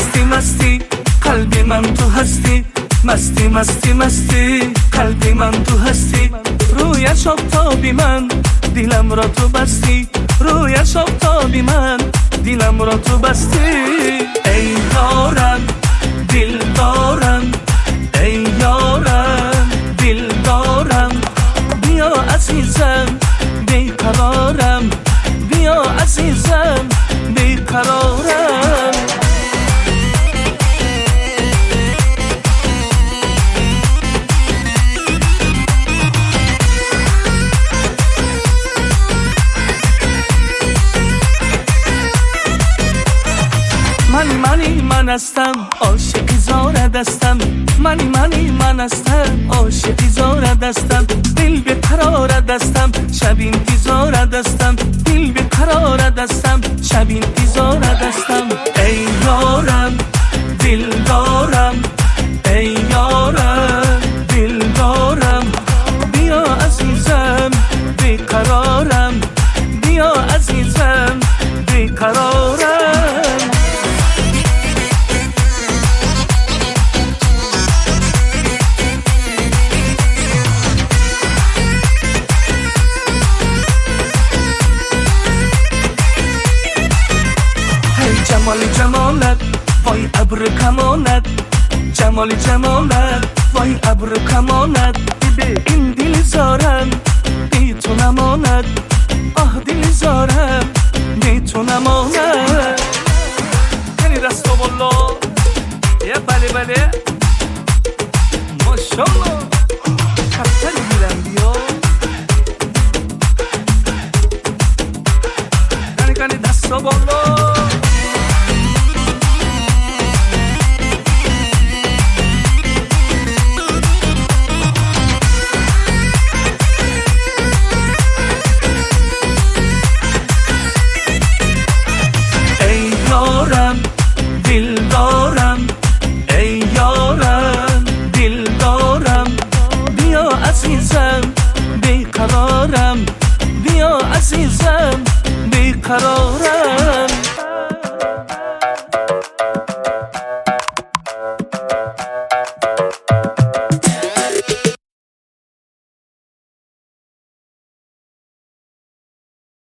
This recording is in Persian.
مستی مستی قلبی من تو هستی، مستی مستی مستی قلبی من تو هستی. رویش آفتابی من دلم را تو بستی، رویش آفتابی من دلم را تو بستی. ای یارم دل دارم، ای یارم دل دارم، بیا عزیزم بیقرارم، بیا عزیزم بیقرارم. من هستم عاشقی زارد هستم، من هستم عاشقی زارد هستم. دل به قرارت هستم شب انتظارت هستم، دل به قرارت هستم شب انتظارت هستم. ای یارم دل دارم، ای یارم دل دارم، بیا عزیزم بیقرارم، بیا عزیزم بیقرارم. جمال جمالت وای ابر کمانت، جمال جمالت وای ابر کمانت. این دل زارم بی تو نماند، آه دل زارم بی تو نماند. یعنی رستا والله یه بله بله ماشالله کفتر میرم بیا. یعنی دستا والله دل دارم، ای یارم دل دارم، بیا عزیزم بیقرارم، بیا عزیزم بیقرارم.